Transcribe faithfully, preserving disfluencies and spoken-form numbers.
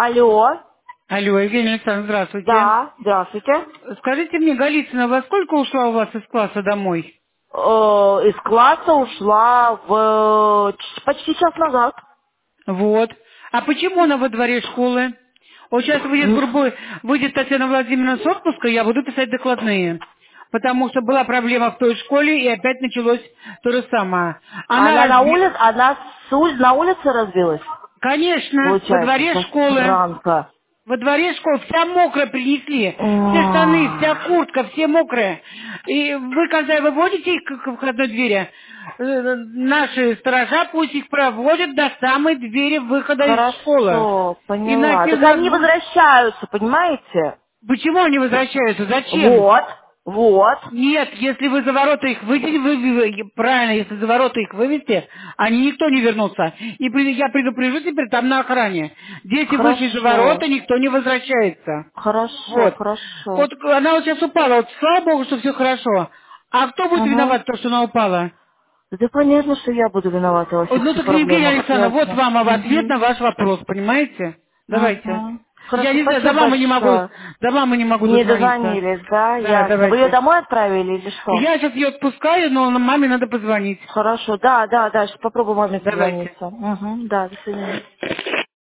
Алло. Алло, Евгения Александровна, здравствуйте. Да, здравствуйте. Скажите мне, Голицына, во сколько ушла у вас из класса домой? Э, из класса ушла в ч- почти час назад. Вот. А почему она во дворе школы? Вот сейчас выйдет, М, грубо, выйдет Татьяна Владимировна с отпуска, я буду писать докладные. Потому что была проблема в той школе, и опять началось то же самое. Она Она на разби... улице, она с ули- на улице разбилась, Конечно, во получается, дворе со школы. странка. Во дворе школы вся мокрая принесли. Все штаны, вся М, куртка, все мокрые. И вы, когда выводите их к к входной двери, э, наши сторожа пусть их проводят до самой двери выхода из школы. Хорошо, поняла. Иначе Так у нас они будет... возвращаются, понимаете? Почему они возвращаются? Зачем? Вот, вот. Нет, если вы за ворота их выведете, вы, вы- вы- правильно, если за ворота их вывести, они никто не вернутся. И при- я предупрежу теперь там на охране. Дети вышли за Хорошо, ворота, никто не возвращается. хорошо, Вот. хорошо. Вот она вот сейчас упала, вот слава богу, что все хорошо. А кто будет Угу. виноват, то, что она упала? Да понятно, что я буду виновата во Вот, всех ну этих так, Евгения проблемах, Александровна, вот ясно. вам в ответ Угу. на ваш вопрос, понимаете? Давайте. Угу. Я Хорошо, не знаю, до спасибо мамы не могу, большое. до мамы не могу Не дозвониться. дозвонились, да, Да, ясно. Вы ее давайте. домой отправили или что? Я сейчас ее отпускаю, но маме надо позвонить. Хорошо, да, да, да, сейчас попробую маме Давайте. созвониться. Угу, да, до свидания.